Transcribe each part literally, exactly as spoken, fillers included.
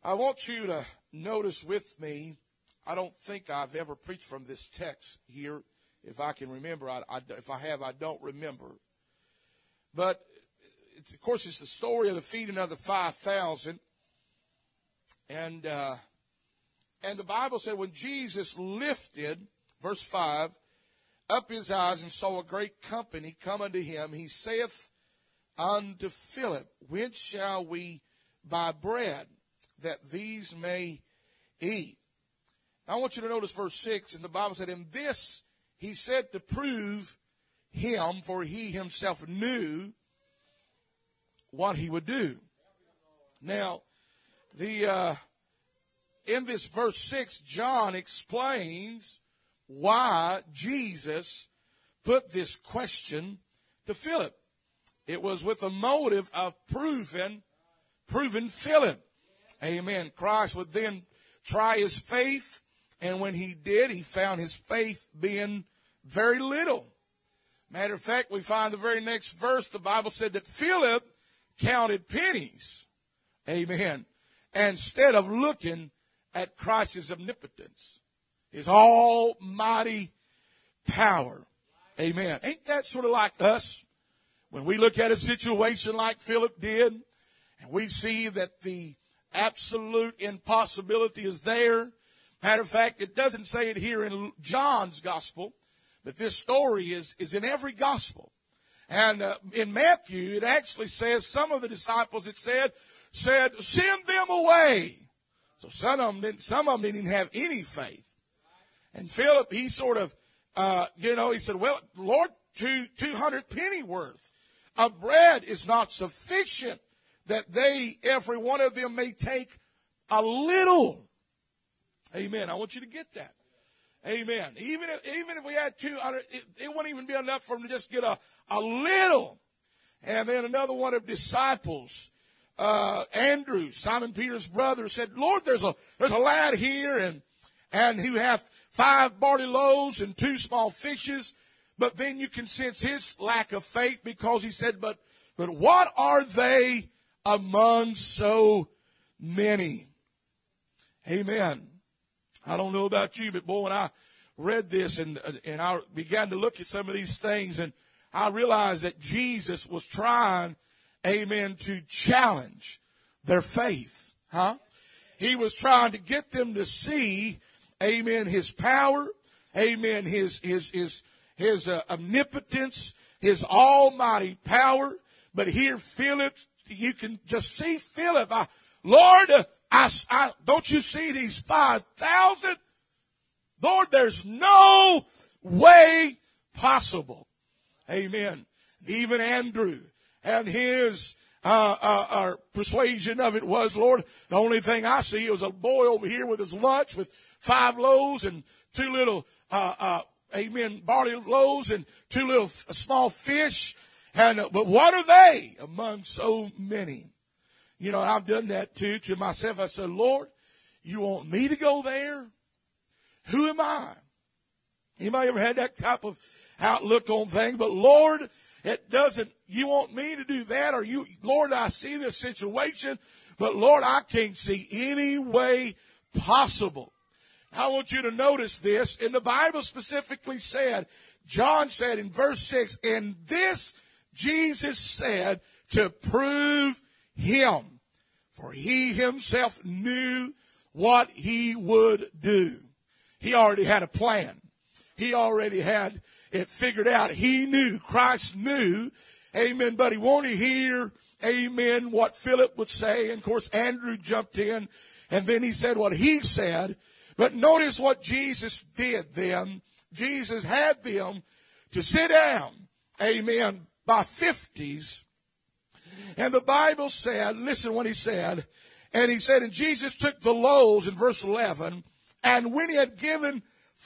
I want you to notice with me, I don't think I've ever preached from this text here. If I can remember, I, I, if I have, I don't remember. But, it's, of course, it's the story of the feeding of the five thousand. And, uh, and the Bible said when Jesus lifted, verse five, up his eyes and saw a great company come unto him, he saith unto Philip, whence shall we buy bread that these may eat? Now, I want you to notice verse six, and the Bible said, in this he said to prove him, for he himself knew what he would do. Now, the uh, in this verse six, John explains why Jesus put this question to Philip. It was with a motive of proving, proving Philip. Amen. Christ would then try his faith, and when he did, he found his faith being very little. Matter of fact, we find the very next verse, the Bible said that Philip counted pennies. Amen. Instead of looking at Christ's omnipotence, his almighty power. Amen. Ain't that sort of like us? When we look at a situation like Philip did, and we see that the absolute impossibility is there. Matter of fact, it doesn't say it here in John's gospel, but this story is, is in every gospel. And uh, in Matthew, it actually says some of the disciples, it said, said, send them away. So some of them didn't, some of them didn't have any faith. And Philip, he sort of, uh, you know, he said, well, Lord, two, two hundred penny worth of bread is not sufficient that they, every one of them may take a little. Amen. I want you to get that. Amen. Even if, even if we had two hundred, it, it wouldn't even be enough for them to just get a, a little. And then another one of disciples, uh, Andrew, Simon Peter's brother, said, Lord, there's a, there's a lad here and, and who hath five barley loaves and two small fishes. But then you can sense his lack of faith because he said, but, but what are they among so many? Amen. I don't know about you, but boy, when I read this and, and I began to look at some of these things, and I realized that Jesus was trying, amen, to challenge their faith. Huh? He was trying to get them to see, amen, his power, amen, his, his, his, his uh, omnipotence, his almighty power. But here, Philip, you can just see Philip. I, Lord, uh, I, I, don't you see these five thousand? Lord, there's no way possible. Amen. Even Andrew and his uh, uh, uh, persuasion of it was, Lord, the only thing I see is a boy over here with his lunch with five loaves and two little, uh, uh, amen, barley loaves and two little f- small fish. And uh, but what are they among so many? You know, I've done that too to myself. I said, Lord, you want me to go there? Who am I? Anybody ever had that type of outlook on things? But Lord, it doesn't, you want me to do that? Or you, Lord, I see this situation, but Lord, I can't see any way possible. I want you to notice this. And the Bible specifically said, John said in verse six, and this Jesus said to prove him, for he himself knew what he would do. He already had a plan. He already had it figured out. He knew, Christ knew, amen, but he wanted to hear, amen, what Philip would say. And of course, Andrew jumped in, and then he said what he said. But notice what Jesus did then. Jesus had them to sit down, amen, by fifties. And the Bible said, listen what he said, and he said, and Jesus took the loaves in verse eleven, and when he had given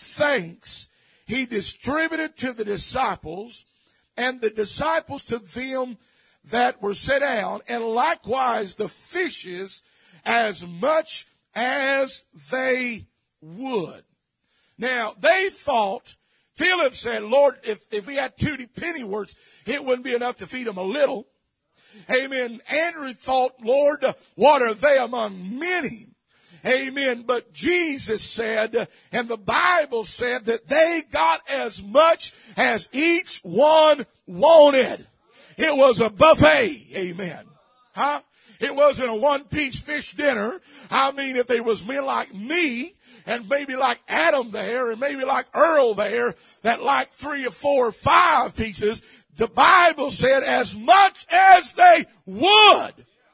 thanks, he distributed to the disciples, and the disciples to them that were set down, and likewise the fishes as much as they would. Now, they thought, Philip said, Lord, if, if we had two penny worths, it wouldn't be enough to feed them a little. Amen. Andrew thought, Lord, what are they among many? Amen. But Jesus said, and the Bible said that they got as much as each one wanted. It was a buffet. Amen. Huh? It wasn't a one-piece fish dinner. I mean, if there was men like me, and maybe like Adam there, and maybe like Earl there, that like three or four or five pieces, the Bible said as much as they would.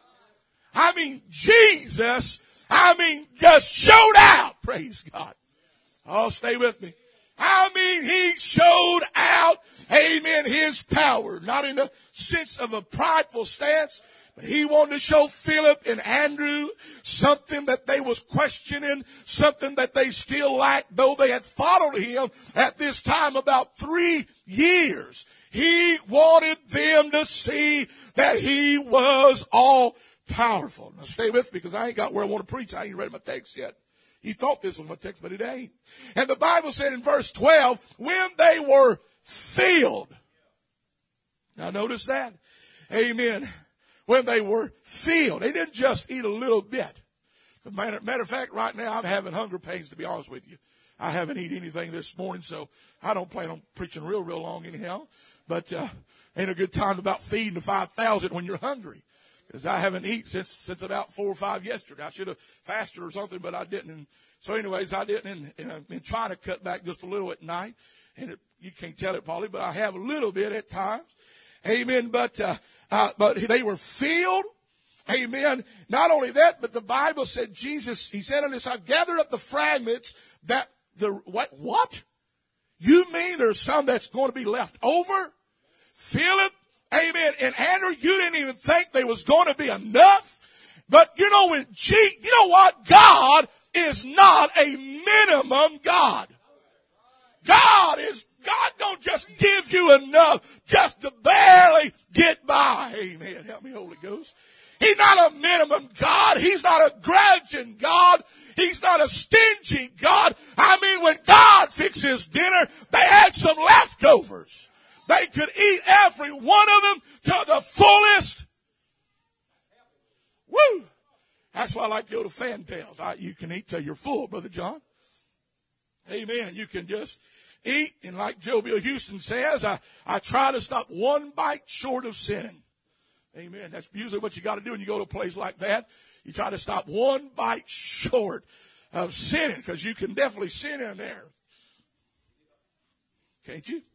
I mean, Jesus, I mean, just showed out. Praise God. Oh, stay with me. I mean, he showed out, amen, his power. Not in the sense of a prideful stance, but he wanted to show Philip and Andrew something that they was questioning, something that they still lacked, though they had followed him at this time about three years. He wanted them to see that he was all powerful. Now stay with me, because I ain't got where I want to preach. I ain't read my text yet. You thought this was my text, but it ain't. And the Bible said in verse twelve, when they were filled. Now notice that. Amen. When they were filled. They didn't just eat a little bit. Matter, matter of fact, right now I'm having hunger pains, to be honest with you. I haven't eaten anything this morning, so I don't plan on preaching real, real long anyhow. But uh, ain't a good time about feeding the five thousand when you're hungry. Because I haven't eaten since since about four or five yesterday. I should have fasted or something, but I didn't. And so anyways, I didn't. And, and I've been trying to cut back just a little at night. And it, you can't tell it, Polly, but I have a little bit at times. Amen. But, uh, uh, but they were filled. Amen. Not only that, but the Bible said Jesus, he said on this, I gathered up the fragments that the, what, what? You mean there's some that's going to be left over? Philip, amen, and Andrew, you didn't even think there was going to be enough. But you know, when G, you know what? God is not a minimum God. God is, God don't just give you enough just to barely get by. Amen. Help me, Holy Ghost. He's not a minimum God. He's not a grudging God. He's not a stingy God. I mean, when God fixes dinner, they had some leftovers. They could eat every one of them to the fullest. Woo! That's why I like to go to Fantails. I, you can eat till you're full, Brother John. Amen. You can just eat. And like Joe Bill Houston says, I, I try to stop one bite short of sinning. Amen. That's usually what you got to do when you go to a place like that. You try to stop one bite short of sinning, because you can definitely sin in there. Can't you?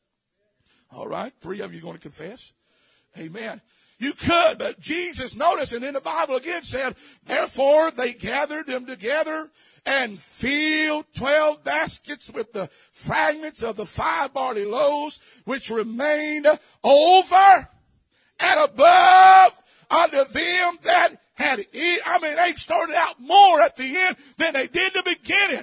All right. Three of you are going to confess. Amen. You could, but Jesus, notice, and then the Bible again said, therefore they gathered them together and filled twelve baskets with the fragments of the five barley loaves, which remained over and above unto them that had eaten. I mean, they started out more at the end than they did the beginning.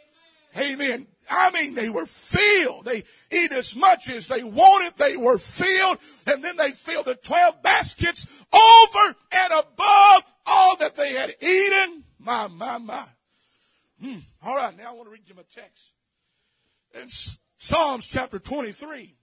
Amen. I mean, they were filled. They eat as much as they wanted. They were filled. And then they filled the twelve baskets over and above all that they had eaten. My, my, my. Hmm. All right, now I want to read you my text. In Psalms chapter twenty-three.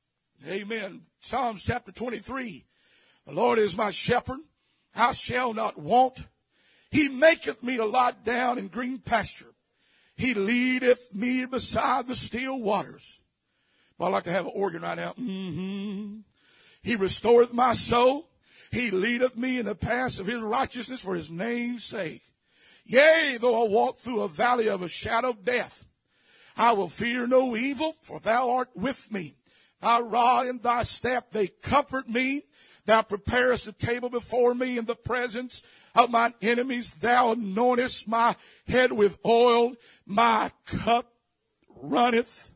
Amen. Psalms chapter twenty-three. The Lord is my shepherd. I shall not want. He maketh me to lie down in green pasture. He leadeth me beside the still waters. Well, I'd like to have an organ right now. Mm-hmm. He restoreth my soul. He leadeth me in the paths of his righteousness for his name's sake. Yea, though I walk through a valley of a shadow of death, I will fear no evil, for thou art with me. Thy rod and thy staff, they comfort me. Thou preparest a table before me in the presence of mine enemies. Thou anointest my head with oil. My cup runneth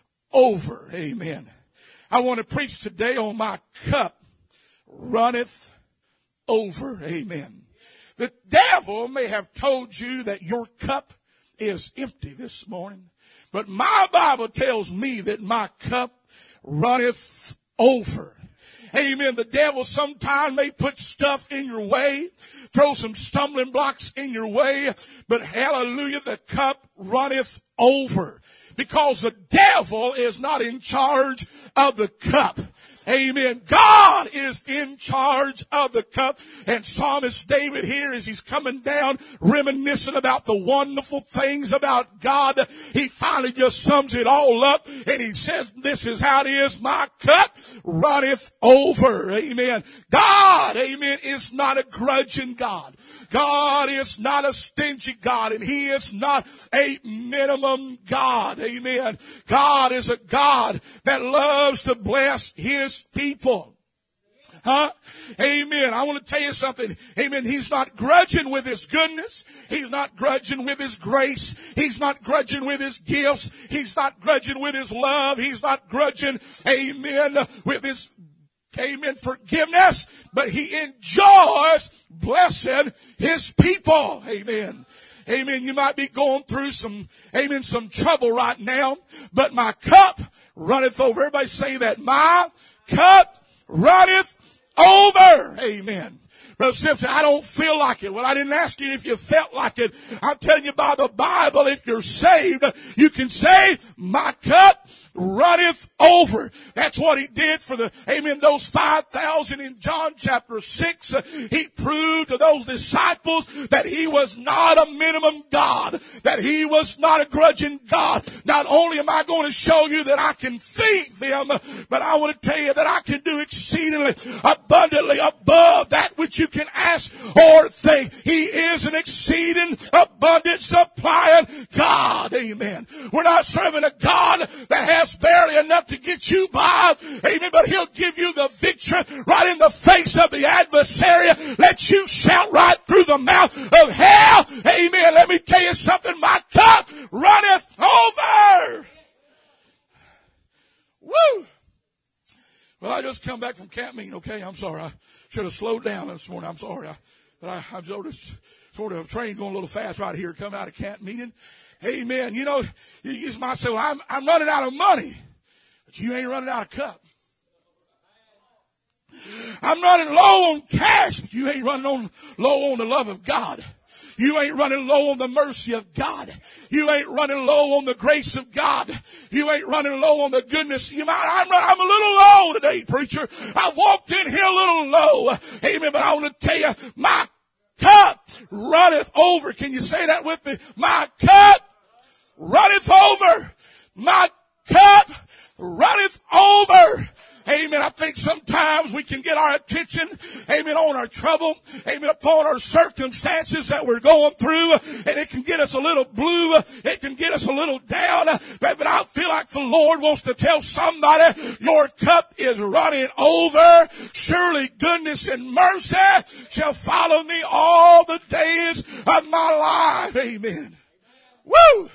over. Amen. I want to preach today on my cup runneth over. Amen. The devil may have told you that your cup is empty this morning, but my Bible tells me that my cup runneth over. Amen. The devil sometimes may put stuff in your way, throw some stumbling blocks in your way, but hallelujah, the cup runneth over, because the devil is not in charge of the cup. Amen. God is in charge of the cup. And Psalmist David here, as he's coming down, reminiscing about the wonderful things about God, he finally just sums it all up. And he says, this is how it is. My cup runneth over. Amen. God, amen, is not a grudging God. God is not a stingy God. And he is not a minimum God. Amen. God is a God that loves to bless his people. Huh? Amen. I want to tell you something. Amen. He's not grudging with his goodness. He's not grudging with his grace. He's not grudging with his gifts. He's not grudging with his love. He's not grudging, amen, with his, amen, forgiveness. But he enjoys blessing his people. Amen. Amen. You might be going through some, amen, some trouble right now, but my cup runneth over. Everybody say that. My cup runneth over. Amen. Brother Simpson, I don't feel like it. Well, I didn't ask you if you felt like it. I'm telling you by the Bible, if you're saved, you can say, my cup runneth over. That's what he did for the, amen, those five thousand in John chapter six. He proved to those disciples that he was not a minimum God, that he was not a grudging God. Not only am I going to show you that I can feed them, but I want to tell you that I can do exceedingly abundantly above that which you can ask or think. He is an exceeding abundant supplying God. Amen. We're not serving a God that has barely enough to get you by. Amen. But he'll give you the victory right in the face of the adversary. Let you shout right through the mouth of hell. Amen. Let me tell you something. My cup runneth over. Woo. Well, I just come back from camp meeting. Okay. I'm sorry. I should have slowed down this morning. I'm sorry. I, but I, I'm sort of, sort of train going a little fast right here coming out of camp meeting. Amen. You know, you, you might say, well, I'm, I'm running out of money. But you ain't running out of cup. I'm running low on cash, but you ain't running on low on the love of God. You ain't running low on the mercy of God. You ain't running low on the grace of God. You ain't running low on the goodness. You might, I'm, I'm a little low today, preacher. I walked in here a little low. Amen. But I want to tell you, my cup runneth over. Can you say that with me? My cup runneth over. My cup runneth over. Amen. I think sometimes we can get our attention, amen, on our trouble, amen, upon our circumstances that we're going through, and it can get us a little blue, it can get us a little down, but I feel like the Lord wants to tell somebody, your cup is running over. Surely goodness and mercy shall follow me all the days of my life. Amen. Woo!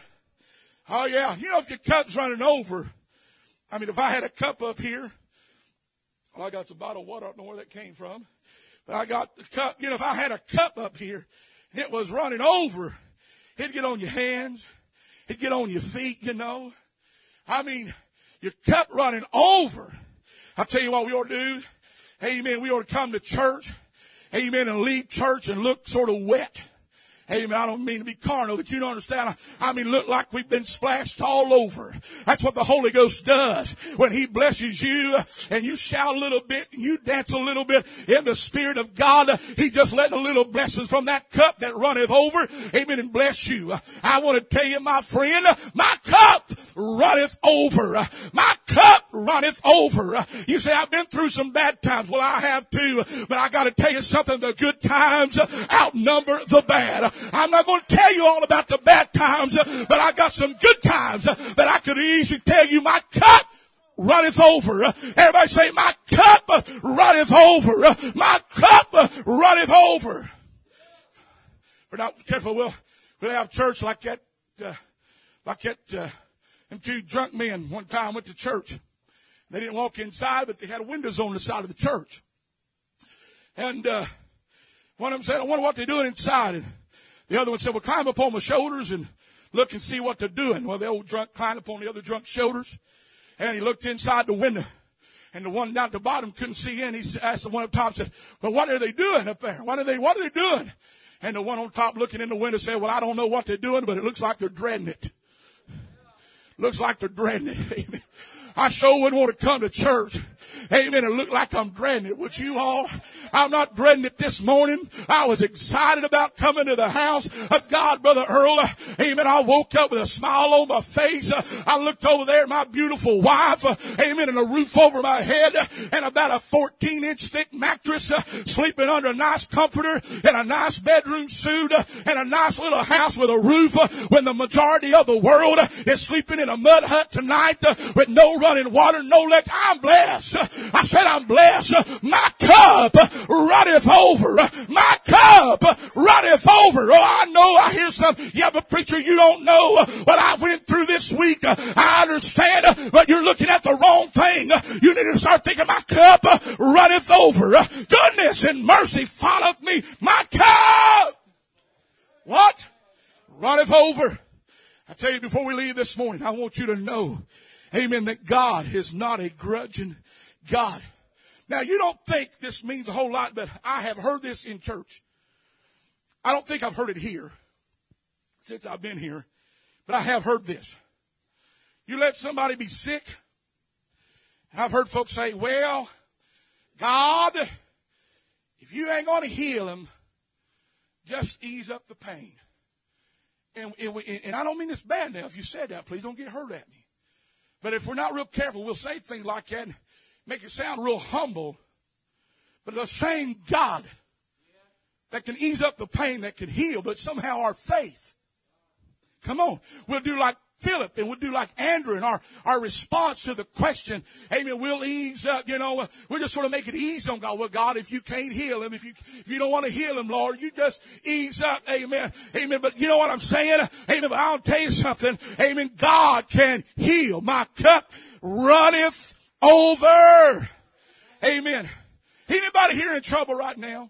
Oh yeah, you know, if your cup's running over, I mean, if I had a cup up here, well, I got some bottled water. I don't know where that came from. But I got the cup. You know, if I had a cup up here and it was running over, it'd get on your hands. It'd get on your feet, you know. I mean, your cup running over. I'll tell you what we ought to do. Amen. We ought to come to church. Amen. And leave church and look sort of wet. Amen. I don't mean to be carnal, but you don't understand. I mean, look like we've been splashed all over. That's what the Holy Ghost does. When He blesses you and you shout a little bit and you dance a little bit in the Spirit of God, He just letting a little blessings from that cup that runneth over. Amen. And bless you. I want to tell you, my friend, my cup runneth over. My cup runneth over. You say, I've been through some bad times. Well, I have too. But I got to tell you something. The good times outnumber the bad. I'm not going to tell you all about the bad times, but I got some good times that I could easily tell you. My cup runneth over. Everybody say, my cup runneth over. My cup runneth over. We're not careful. We'll, we'll have church like that, uh, like that, uh, them two drunk men one time went to church. They didn't walk inside, but they had windows on the side of the church. And, uh, one of them said, I wonder what they're doing inside. And the other one said, well, climb up on my shoulders and look and see what they're doing. Well, the old drunk climbed up on the other drunk's shoulders, and he looked inside the window. And the one down at the bottom couldn't see in. He asked the one up top, said, well, what are they doing up there? What are they, what are they doing? And the one on top looking in the window said, well, I don't know what they're doing, but it looks like they're dreading it. Looks like they're dreading it. Amen. I sure wouldn't want to come to church Amen. It looked like I'm dreading it. Would you all? I'm not dreading it this morning. I was excited about coming to the house of God, Brother Earl. Amen. I woke up with a smile on my face. I looked over there at my beautiful wife. Amen. And a roof over my head and about a fourteen inch thick mattress, sleeping under a nice comforter and a nice bedroom suit and a nice little house with a roof, when the majority of the world is sleeping in a mud hut tonight with no running water, no legs. I'm blessed. I said I'm blessed. My cup runneth over. My cup runneth over. Oh, I know. I hear some. Yeah, but preacher, you don't know what I went through this week. I understand, but you're looking at the wrong thing. You need to start thinking, my cup runneth over. Goodness and mercy followeth me. My cup. What? Runneth over. I tell you, before we leave this morning, I want you to know, amen, that God is not a grudging God. Now, you don't think this means a whole lot, but I have heard this in church. I don't think I've heard it here since I've been here, but I have heard this. You let somebody be sick. I've heard folks say, well, God, if you ain't going to heal him, just ease up the pain. And, and, and I don't mean this bad now. If you said that, please don't get hurt at me. But if we're not real careful, we'll say things like that and make it sound real humble. But the same God that can ease up the pain, that can heal, but somehow our faith, come on, we'll do like Philip, and we'll do like Andrew, and our, our response to the question, amen, we'll ease up, you know, we'll just sort of make it easy on God. Well, God, if you can't heal him, if you, if you don't want to heal him, Lord, you just ease up, amen, amen. But you know what I'm saying? Amen, but I'll tell you something, amen, God can heal. My cup runneth over. Amen. Anybody here in trouble right now?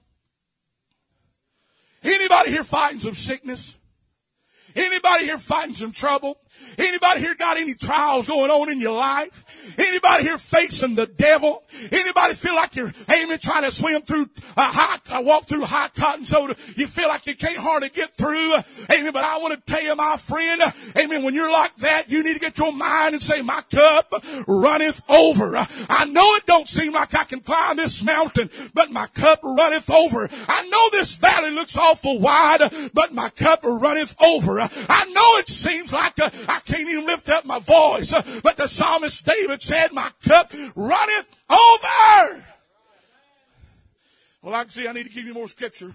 Anybody here fighting some sickness? Anybody here fighting some trouble? Anybody here got any trials going on in your life? Anybody here facing the devil? Anybody feel like you're, amen, trying to swim through a hot, uh, walk through hot cotton soda? You feel like you can't hardly get through? Amen. But I want to tell you, my friend, amen, when you're like that, you need to get your mind and say, my cup runneth over. I know it don't seem like I can climb this mountain, but my cup runneth over. I know this valley looks awful wide, but my cup runneth over. I know it seems like uh, I can't even lift up my voice, uh, but the psalmist David said, my cup runneth over. Well, I can see I need to give you more scripture.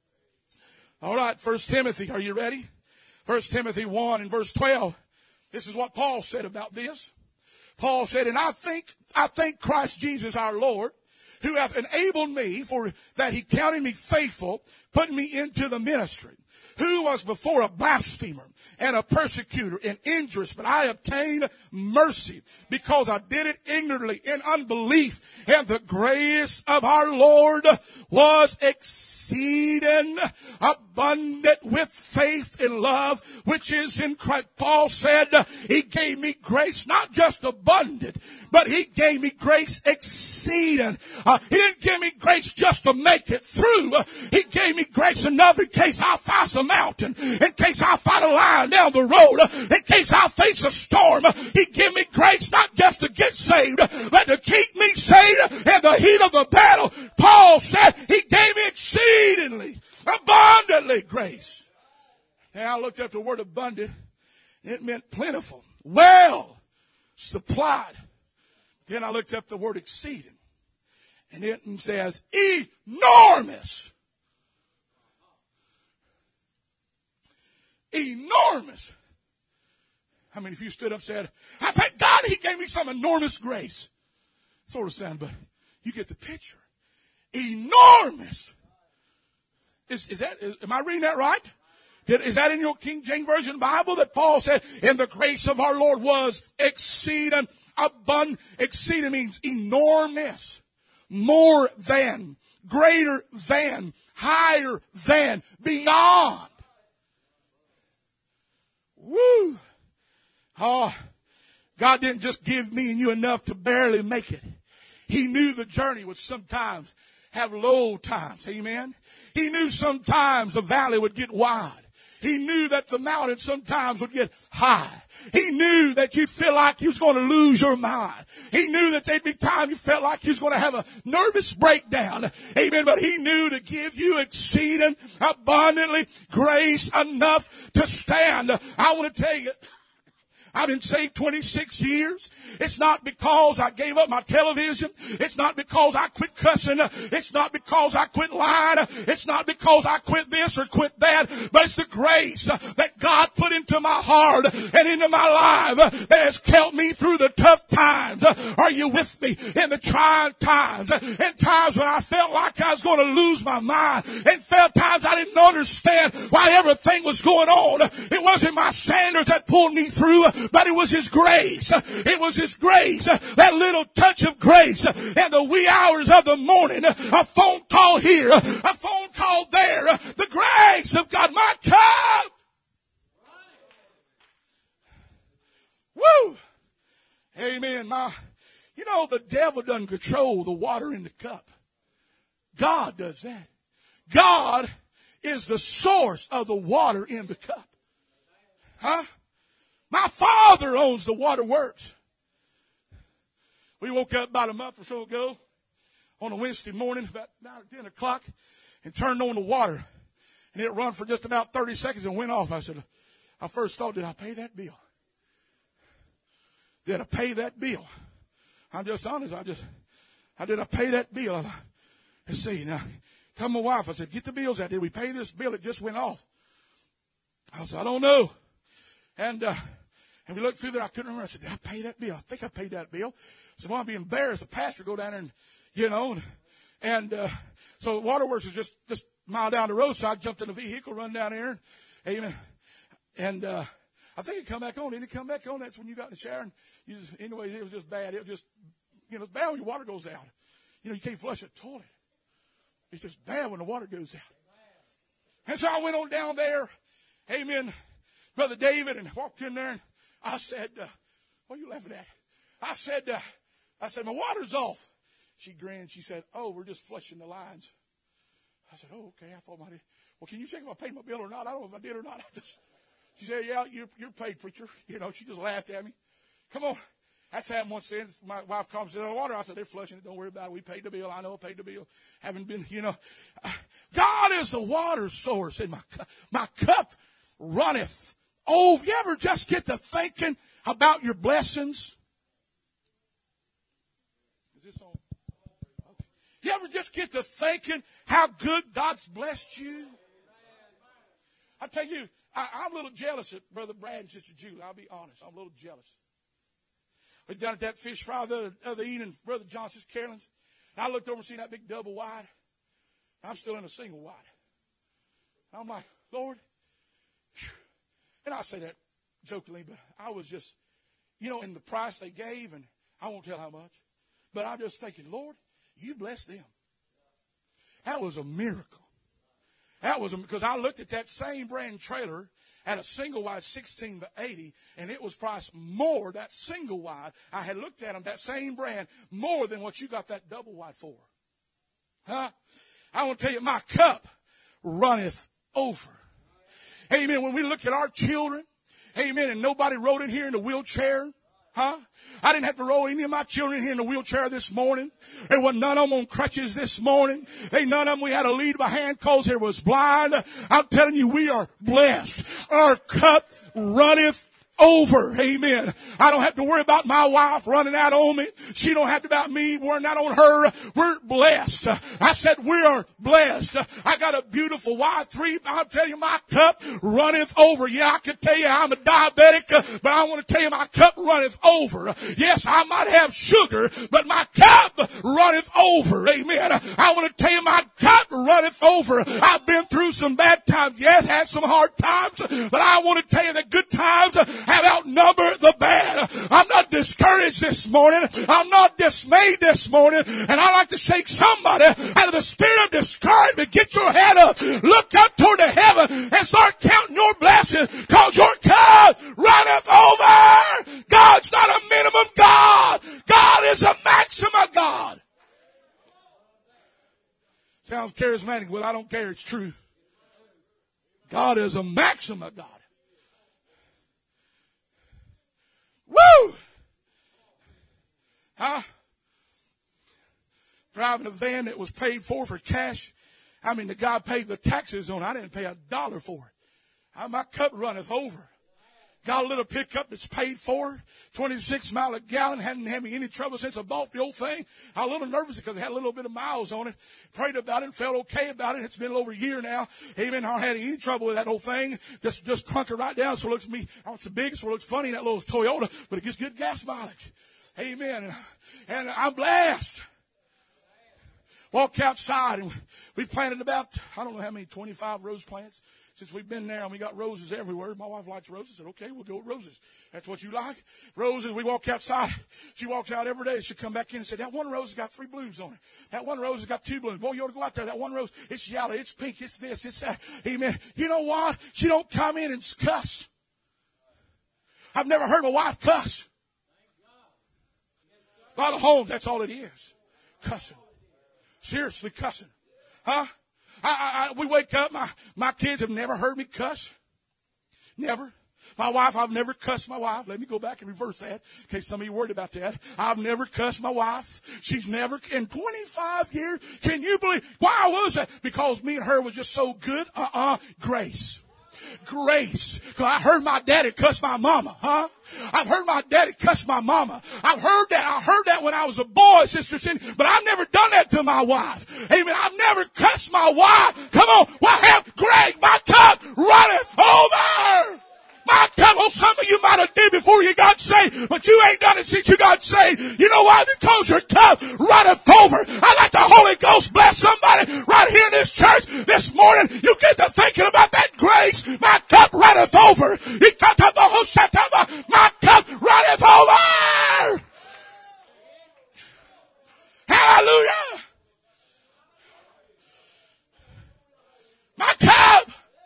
All right, First Timothy, are you ready? First Timothy one and verse twelve. This is what Paul said about this. Paul said, and I think, I thank Christ Jesus our Lord, who hath enabled me, for that he counted me faithful, putting me into the ministry, who was before a blasphemer and a persecutor and injurious, but I obtained mercy because I did it ignorantly in unbelief. And the grace of our Lord was exceeding abundant with faith and love, which is in Christ. Paul said he gave me grace, not just abundant, but he gave me grace exceeding. Uh, he didn't give me grace just to make it through. Uh, he gave me grace enough in case I face a mountain, in case I fight a lion down the road, uh, in case I face a storm. Uh, he gave me grace not just to get saved, but to keep me saved in the heat of the battle. Paul said he gave me exceedingly, abundantly grace. Now I looked up the word abundant. It meant plentiful, well supplied. Then I looked up the word exceeding, and it says enormous. Enormous. I mean, if you stood up and said, I thank God he gave me some enormous grace. Sort of sound, but you get the picture. Enormous. Is, is that, is, am I reading that right? Did, is that in your King James Version Bible that Paul said, and the grace of our Lord was exceeding abundant? Exceeding means enormous, more than, greater than, higher than, beyond. Woo! Oh, God didn't just give me and you enough to barely make it. He knew the journey would sometimes have low times. Amen. He knew sometimes the valley would get wide. He knew that the mountain sometimes would get high. He knew that you'd feel like you was going to lose your mind. He knew that there'd be times you felt like you was going to have a nervous breakdown. Amen. But he knew to give you exceeding abundantly grace enough to stand. I want to tell you, I've been saved twenty-six years. It's not because I gave up my television. It's not because I quit cussing. It's not because I quit lying. It's not because I quit this or quit that. But it's the grace that God put into my heart and into my life that has kept me through the tough times. Are you with me? In the trying times. In times when I felt like I was going to lose my mind. In felt times I didn't understand why everything was going on. It wasn't my standards that pulled me through. But it was His grace. It was His grace. That little touch of grace in the wee hours of the morning. A phone call here. A phone call there. The grace of God. My cup. Woo. Amen. My, you know, the devil doesn't control the water in the cup. God does that. God is the source of the water in the cup. Huh? My Father owns the waterworks. We woke up about a month or so ago on a Wednesday morning, about nine or ten o'clock, and turned on the water. And it run for just about thirty seconds and went off. I said, I first thought, did I pay that bill? Did I pay that bill? I'm just honest. I just, how did I pay that bill? Let's see. Now, tell my wife, I said, get the bills out. Did we pay this bill? It just went off. I said, I don't know. And, uh, And we looked through there. I couldn't remember. I said, did I pay that bill? I think I paid that bill. So well, I'd be embarrassed. The pastor go down there and, you know, and, and uh, so Waterworks is just, just a mile down the road. So I jumped in the vehicle, run down there. And, amen. And uh, I think it come back on. Didn't it come back on? That's when you got in the shower. And you just, anyway, it was just bad. It was just, you know, it's bad when your water goes out. You know, you can't flush the toilet. It's just bad when the water goes out. And so I went on down there. Amen. Brother David, and walked in there and I said, uh, what are you laughing at? I said, uh, I said, my water's off. She grinned. She said, oh, we're just flushing the lines. I said, oh, okay. I thought, my, well, can you check if I paid my bill or not? I don't know if I did or not. I just, she said, yeah, you're, you're paid, preacher. You know, she just laughed at me. Come on. That's happened once then. My wife called and said, oh, water. I said, they're flushing it. Don't worry about it. We paid the bill. I know I paid the bill. Haven't been, you know. God is the water source in my cup. My cup runneth. Oh, you ever just get to thinking about your blessings? Is this on? Okay. You ever just get to thinking how good God's blessed you? I tell you, I, I'm a little jealous of Brother Brad and Sister Julie. I'll be honest. I'm a little jealous. We down at that fish fry the other, other evening, Brother Johnson's Carolyn's. And I looked over and seen that big double wide. I'm still in a single wide. I'm like, Lord. Whew. And I say that jokingly, but I was just, you know, in the price they gave, and I won't tell how much. But I'm just thinking, Lord, you bless them. That was a miracle. That was a, because I looked at that same brand trailer at a single wide sixteen by eighty, and it was priced more, that single wide. I had looked at them, that same brand, more than what you got that double wide for. Huh? I want to tell you, my cup runneth over. Amen. When we look at our children, amen, and nobody rode in here in a wheelchair. Huh? I didn't have to roll any of my children here in a wheelchair this morning. There was none of them on crutches this morning. Hey, none of them we had to lead by hand because there was blind. I'm telling you, we are blessed. Our cup runneth over. Amen. I don't have to worry about my wife running out on me. She don't have to about me worrying out on her. We're blessed. I said we are blessed. I got a beautiful wife. Three, I'll tell you, my cup runneth over. Yeah, I could tell you I'm a diabetic, but I want to tell you my cup runneth over. Yes, I might have sugar, but my cup runneth over. Amen. I want to tell you my cup runneth over. I've been through some bad times. Yes, had some hard times, but I want to tell you that good times have outnumbered the bad. I'm not discouraged this morning. I'm not dismayed this morning. And I like to shake somebody out of the spirit of discouragement. Get your head up. Look up toward the heaven and start counting your blessings, because your cup runneth over. God's not a minimum God. God is a maximum God. Sounds charismatic. Well, I don't care. It's true. God is a maximum God. Woo! Huh? Driving a van that was paid for for cash. I mean, the guy paid the taxes on it. I didn't pay a dollar for it. How my cup runneth over. Got a little pickup that's paid for, twenty-six mile a gallon. Hadn't had me any trouble since I bought the old thing. I was a little nervous because it had a little bit of miles on it. Prayed about it and felt okay about it. It's been over a year now. Amen. I haven't had any trouble with that old thing. Just, just clunk it right down so it looks me. Oh, it's the biggest, so it looks funny in that little Toyota, but it gets good gas mileage. Amen. And, and I'm blessed. Walk outside and we've planted about, I don't know how many, twenty-five rose plants. Since we've been there and we got roses everywhere. My wife likes roses. I said, okay, we'll go with roses. That's what you like? Roses. We walk outside. She walks out every day. She'll come back in and say, that one rose has got three blooms on it. That one rose has got two blooms. Boy, you ought to go out there. That one rose, it's yellow, it's pink, it's this, it's that. Amen. You know what? She don't come in and cuss. I've never heard my wife cuss. By the home, that's all it is. Cussing. Seriously cussing. Huh? I, I, I, we wake up, my, my kids have never heard me cuss. Never. My wife, I've never cussed my wife. Let me go back and reverse that in case some of you are worried about that. I've never cussed my wife. She's never, in twenty-five years, can you believe, why was that? Because me and her was just so good. Uh-uh, grace. Grace. Because I heard my daddy cuss my mama, huh? I've heard my daddy cuss my mama. I've heard that. I heard that when I was a boy, Sister Cindy, but I've never done that to my wife. Amen. I've never cussed my wife. Come on. What happened? Greg, my cup runneth over. My cup. Oh, some of you might have did before you got saved, but you ain't done it since you got saved. You know why? Because your cup runneth over. I like the Holy Ghost bless somebody right here in this church this morning. You get to thinking about that grace. My cup runneth over. My cup runneth over. Hallelujah. My cup.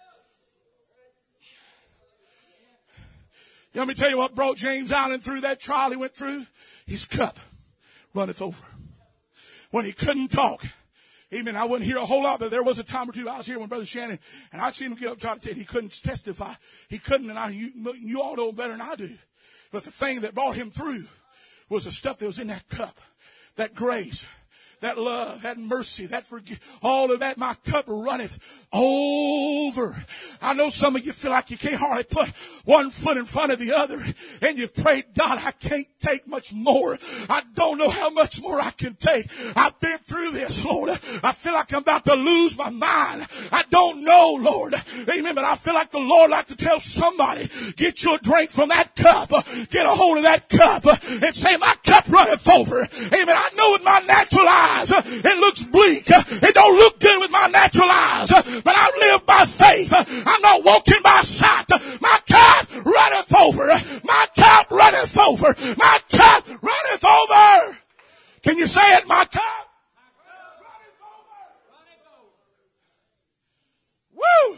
Let me tell you what brought James Allen through that trial he went through. His cup runneth over. When he couldn't talk. Amen. I wouldn't hear a whole lot, but there was a time or two I was here when Brother Shannon, and I seen him get up and try to tell you he couldn't testify. He couldn't, and I, you, you all know better than I do. But the thing that brought him through was the stuff that was in that cup. That grace. That love, that mercy, that forgive, all of that, my cup runneth over. I know some of you feel like you can't hardly put one foot in front of the other, and you've prayed, God, I can't take much more. I don't know how much more I can take. I've been through this, Lord. I feel like I'm about to lose my mind. I don't know, Lord. Amen. But I feel like the Lord like to tell somebody, get your drink from that cup, get a hold of that cup, and say, my cup runneth over. Amen. I know with my natural eyes, it looks bleak. It don't look good with my natural eyes. But I live by faith. I'm not walking by sight. My cup runneth over. My cup runneth over. My cup runneth over. Can you say it? My cup runneth over. Woo!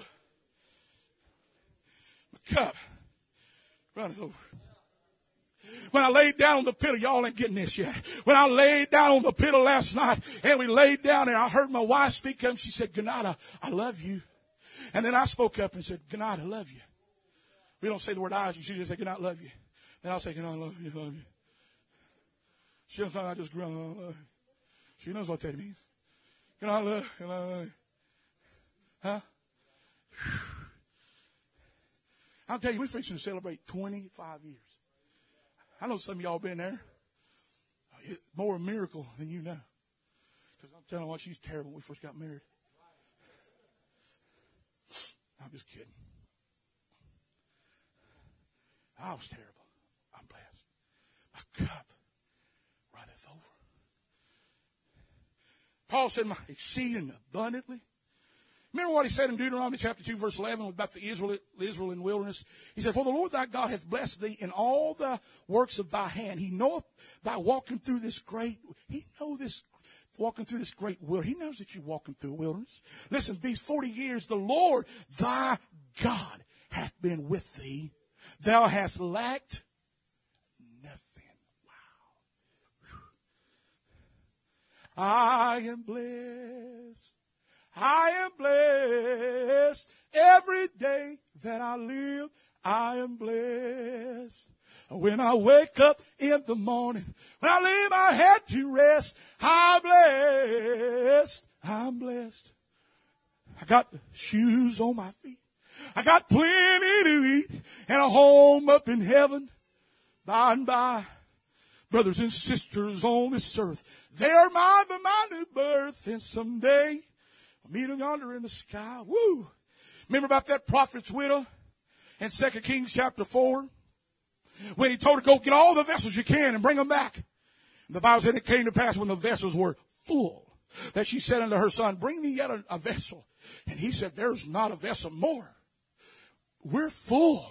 My cup runneth over. When I laid down on the pillow, y'all ain't getting this yet. When I laid down on the pillow last night and we laid down and I heard my wife speak up and she said, Ganada, I love you. And then I spoke up and said, Ganada, I love you. We don't say the word I, she just said, Ganada, I love you. Then I'll say, Ganada, I love you, I love you. She don't think I just groan, I love you. She knows what that means. Ganada, I love you, I love you. Huh? I'll tell you, we're fixing to celebrate twenty-five years. I know some of y'all been there. It's more a miracle than you know. Because I'm telling you what, she's terrible when we first got married. I'm just kidding. I was terrible. I'm blessed. My cup runneth over. Paul said, my exceeding abundantly. Remember what he said in Deuteronomy chapter two, verse eleven about the Israel, Israel in the wilderness? He said, for the Lord thy God hath blessed thee in all the works of thy hand. He knoweth thy walking through this great, he knows this, walking through this great wilderness. He knows that you're walking through a wilderness. Listen, these forty years, the Lord thy God hath been with thee. Thou hast lacked nothing. Wow. I am blessed. I am blessed. Every day that I live, I am blessed. When I wake up in the morning, when I lay my head to rest, I'm blessed. I'm blessed. I got shoes on my feet. I got plenty to eat and a home up in heaven. By and by, brothers and sisters on this earth, they're my, my new birth. And someday, I'll meet them yonder in the sky. Woo! Remember about that prophet's widow in Second Kings chapter four? When he told her, go get all the vessels you can and bring them back. And the Bible said it came to pass when the vessels were full, that she said unto her son, bring me yet a, a vessel. And he said, there's not a vessel more. We're full.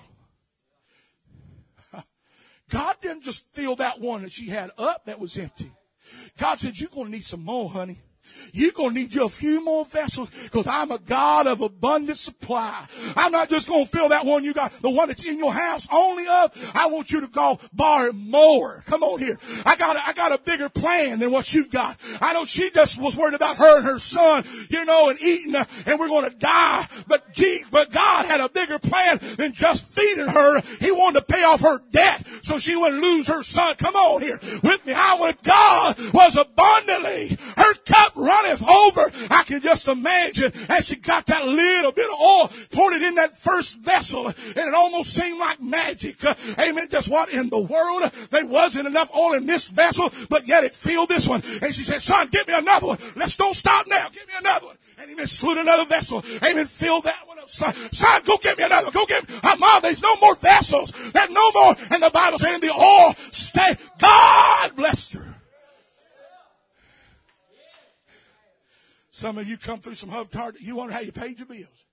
God didn't just fill that one that she had up that was empty. God said, you're going to need some more, honey. You're going to need you a few more vessels because I'm a God of abundant supply. I'm not just going to fill that one you got, the one that's in your house only up. I want you to go borrow more. Come on here. I got a, I got a bigger plan than what you've got. I know she just was worried about her and her son, you know, and eating, uh, and we're going to die. But gee, but God had a bigger plan than just feeding her. He wanted to pay off her debt so she wouldn't lose her son. Come on here with me. How would God was abundantly, her cup runneth over. I can just imagine as she got that little bit of oil, poured it in that first vessel, and it almost seemed like magic. Uh, amen. Just what in the world? There wasn't enough oil in this vessel, but yet it filled this one. And she said, son, give me another one. Let's don't stop now. Give me another one. And amen, slewed another vessel. Amen, fill that one up. Son, son, go get me another one. Go get me. Uh, Mom, there's no more vessels. There's no more. And the Bible saying the oil stay. God blessed her. Some of you come through some hard target. You wonder how you paid your bills.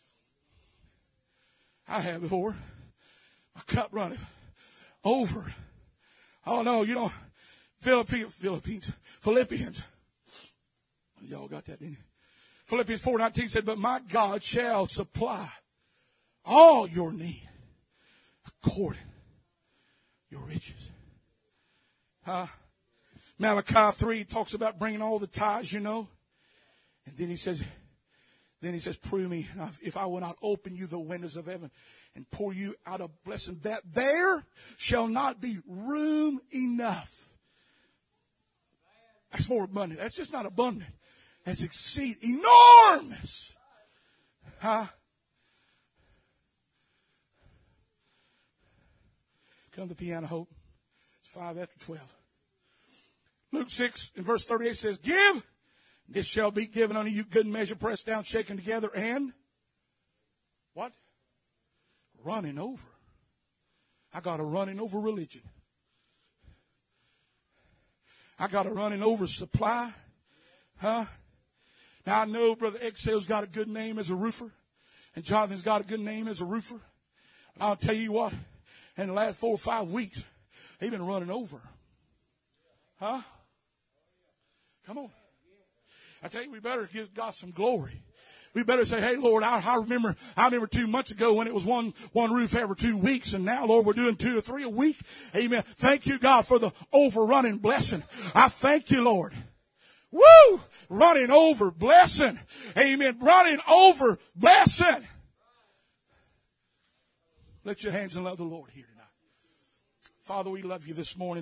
I have before. My cup running over. Oh no, you don't. Philippines, Philippines, Philippians. Y'all got that, didn't you? Philippians four nineteen said, but my God shall supply all your need according to your riches. Huh? Malachi three talks about bringing all the tithes, you know. And then he says, then he says, prove me if I will not open you the windows of heaven and pour you out a blessing, that there shall not be room enough. That's more abundant. That's just not abundant. That's exceed enormous. Huh? Come to the piano, Hope. It's five after twelve. Luke six in verse thirty-eight says, give. It shall be given unto you, good measure, pressed down, shaken together, and what? Running over. I got a running over religion. I got a running over supply. Huh? Now I know Brother Excel's got a good name as a roofer, and Jonathan's got a good name as a roofer. And I'll tell you what, in the last four or five weeks, they've been running over. Huh? Come on. I tell you, we better give God some glory. We better say, hey, Lord, I, I remember, I remember two months ago when it was one, one roof every two weeks. And now, Lord, we're doing two or three a week. Amen. Thank you, God, for the overrunning blessing. I thank you, Lord. Woo! Running over blessing. Amen. Running over blessing. Lift your hands and love the Lord here tonight. Father, we love you this morning.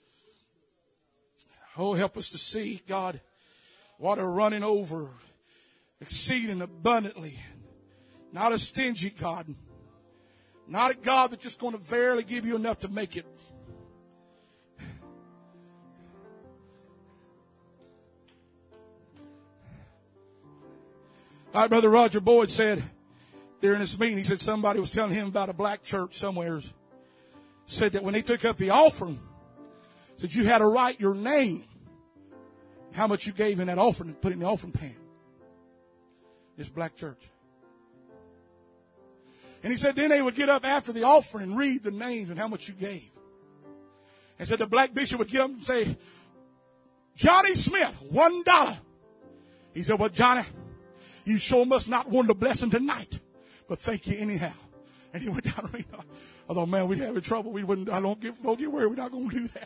Oh, help us to see, God, what a running over, exceeding abundantly. Not a stingy God. Not a God that's just going to verily give you enough to make it. Like Brother Roger Boyd said during this meeting, he said somebody was telling him about a black church somewhere. Said that when they took up the offering, said you had to write your name, how much you gave in that offering, and put it in the offering pan. This black church. And he said then they would get up after the offering and read the names and how much you gave. And said the black bishop would get up and say, Johnny Smith, one dollar. He said, well, Johnny, you sure must not want the blessing tonight, but thank you anyhow. And he went down and read. I thought, man, we'd have trouble. We wouldn't, I don't get, don't get worried. We're not going to do that.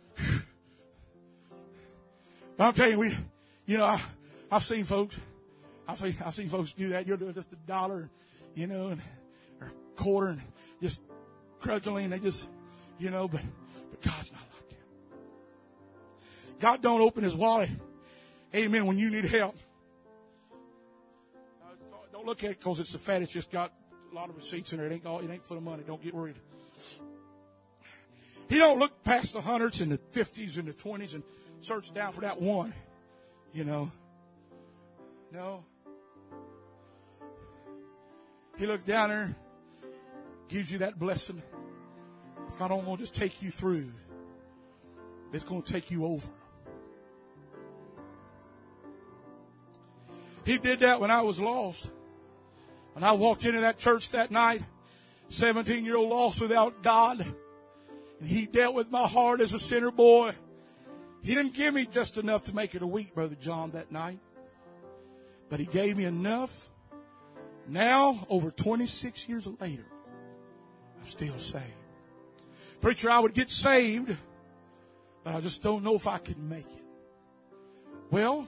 But I'm telling you, we, you know, I, I've seen folks, I see, I see folks do that. You're doing just a dollar, you know, and, or a quarter, and just grudgingly, and they just, you know, but, but God's not like that. God don't open his wallet, amen, when you need help. Don't look at it because it's the fat. It's just got a lot of receipts in there. It ain't all, it ain't full of money. Don't get worried. He don't look past the hundreds and the fifties and the twenties and search down for that one, you know. No. He looks down there, gives you that blessing. It's not only going to just take you through, it's going to take you over. He did that when I was lost. When I walked into that church that night, seventeen-year-old lost without God, and he dealt with my heart as a sinner boy. He didn't give me just enough to make it a week, Brother John, that night. But he gave me enough. Now, over twenty-six years later, I'm still saved. Preacher, I would get saved, but I just don't know if I could make it. Well,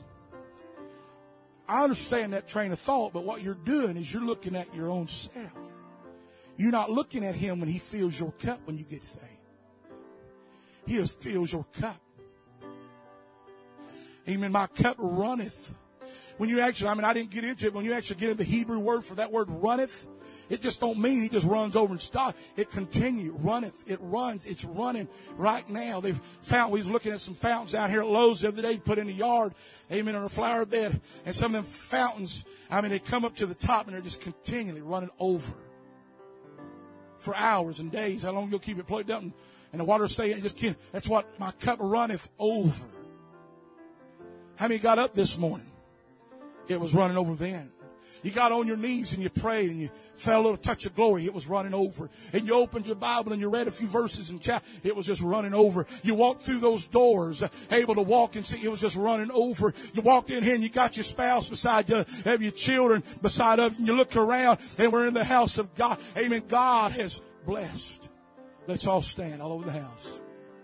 I understand that train of thought, but what you're doing is you're looking at your own self. You're not looking at him when he fills your cup when you get saved. He just fills your cup. Amen. My cup runneth. When you actually, I mean, I didn't get into it. When you actually get into the Hebrew word for that word runneth, it just don't mean he just runs over and stops. It continues, runneth. It runs. It's running right now. They've found, we was looking at some fountains out here at Lowe's the other day, put in the yard, amen, on a flower bed. And some of them fountains, I mean, they come up to the top and they're just continually running over for hours and days. How long you'll keep it plugged up and, and the water stay, it just can't. That's what my cup runneth over. How many got up this morning? It was running over then. You got on your knees and you prayed and you felt a little touch of glory. It was running over. And you opened your Bible and you read a few verses and chat. It was just running over. You walked through those doors, uh, able to walk and see. It was just running over. You walked in here and you got your spouse beside you, have your children beside of you. And you look around and we're in the house of God. Amen. God has blessed. Let's all stand all over the house.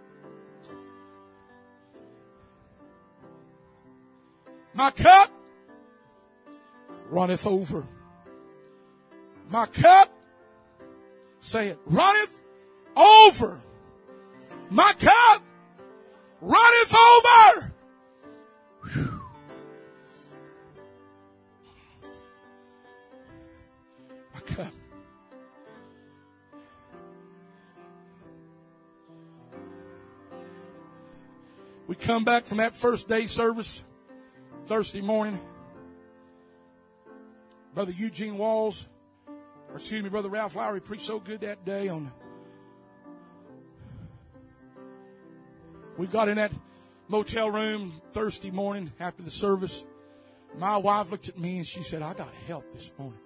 My cup runneth over. My cup, say it, runneth over. My cup runneth over. Whew. My cup. We come back from that first day service Thursday morning. Brother Eugene Walls, or excuse me, Brother Ralph Lowry preached so good that day on. We got in that motel room Thursday morning after the service. My wife looked at me and she said, I got help this morning.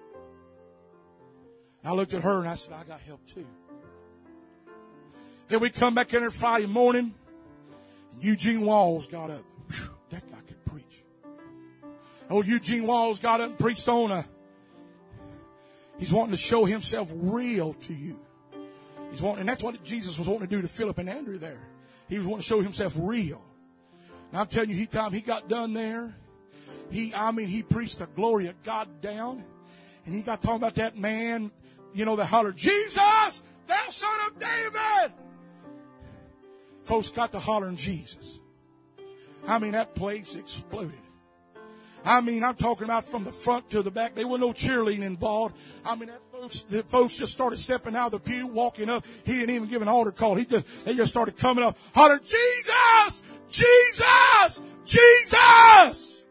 I looked at her and I said, I got help too. Then we come back in there Friday morning and Eugene Walls got up. Whew, that guy could preach. Old Eugene Walls got up and preached on a He's wanting to show himself real to you. He's wanting, and that's what Jesus was wanting to do to Philip and Andrew there. He was wanting to show himself real. Now I'm telling you, he time he got done there, he, I mean, he preached the glory of God down, and he got talking about that man, you know, that hollered, Jesus, thou son of David. Folks got to hollering Jesus. I mean, that place exploded. I mean, I'm talking about from the front to the back. There was no cheerleading involved. I mean, that folks, the folks just started stepping out of the pew, walking up. He didn't even give an altar call. He just, they just started coming up, hollering, Jesus! Jesus! Jesus!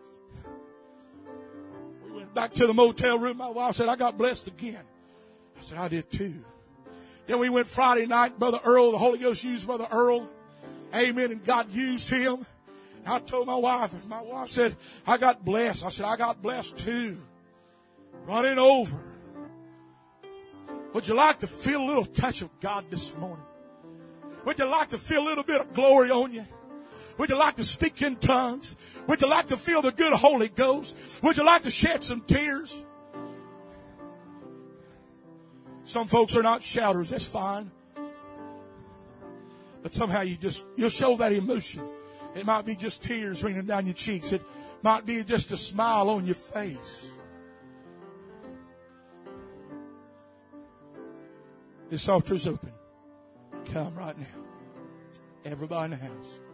We went back to the motel room. My wife said, I got blessed again. I said, I did too. Then we went Friday night. Brother Earl, the Holy Ghost used Brother Earl. Amen. And God used him. I told my wife, and my wife said, I got blessed. I said, I got blessed too. Running over. Would you like to feel a little touch of God this morning? Would you like to feel a little bit of glory on you? Would you like to speak in tongues? Would you like to feel the good Holy Ghost? Would you like to shed some tears? Some folks are not shouters. That's fine. But somehow you just, you'll show that emotion. It might be just tears raining down your cheeks. It might be just a smile on your face. This altar is open. Come right now. Everybody in the house.